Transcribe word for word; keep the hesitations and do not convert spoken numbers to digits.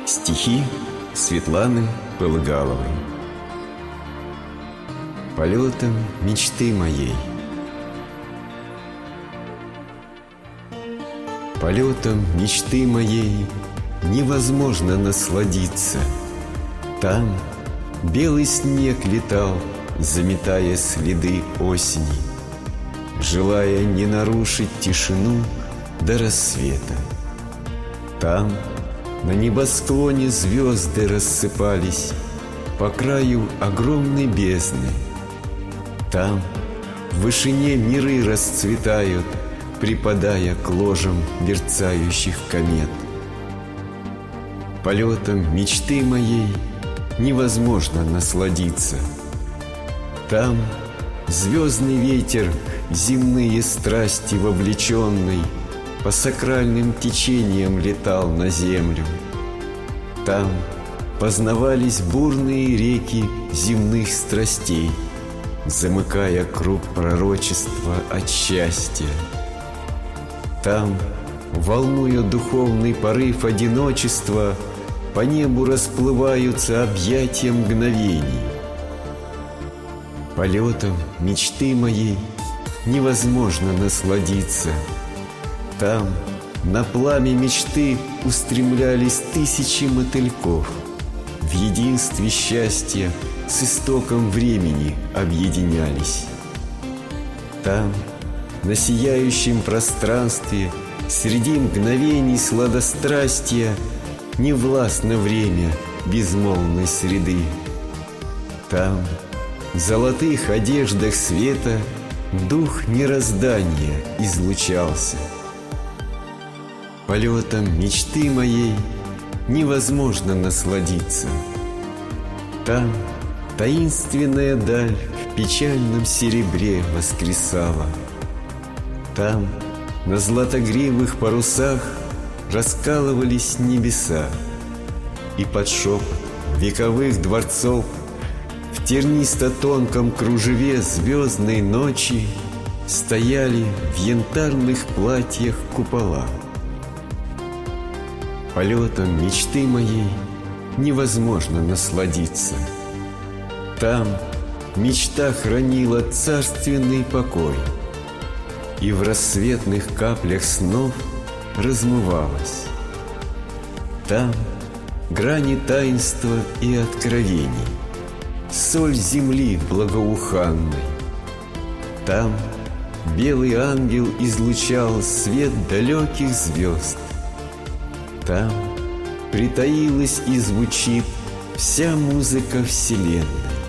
Стихи Светланы Полыгаловой. Полетом мечты моей. Полетом мечты моей невозможно насладиться. Там белый снег летал, заметая следы осени, желая не нарушить тишину до рассвета. Там на небосклоне звезды рассыпались по краю огромной бездны. Там в вышине миры расцветают, припадая к ложам мерцающих комет. Полетом мечты моей невозможно насладиться. Там звездный ветер, земные страсти вовлеченный, по сакральным течениям летал на землю. Там познавались бурные реки земных страстей, замыкая круг пророчества от счастья. Там, волнуя духовный порыв одиночества, по небу расплываются объятия мгновений. Полетом мечты моей невозможно насладиться. Там на пламя мечты устремлялись тысячи мотыльков, в единстве счастья с истоком времени объединялись. Там, на сияющем пространстве, среди мгновений сладострастия, не властно время безмолвной среды. Там, в золотых одеждах света, дух мироздания излучался. Полетом мечты моей невозможно насладиться. Там таинственная даль в печальном серебре воскресала. Там на златогривых парусах раскалывались небеса, и под шепот вековых дворцов в тернисто-тонком кружеве звездной ночи стояли в янтарных платьях купола. Полетом мечты моей невозможно насладиться. Там мечта хранила царственный покой, и в рассветных каплях снов размывалась. Там грани таинства и откровений, соль земли благоуханной. Там белый ангел излучал свет далеких звезд. Там притаилась и звучит вся музыка вселенной.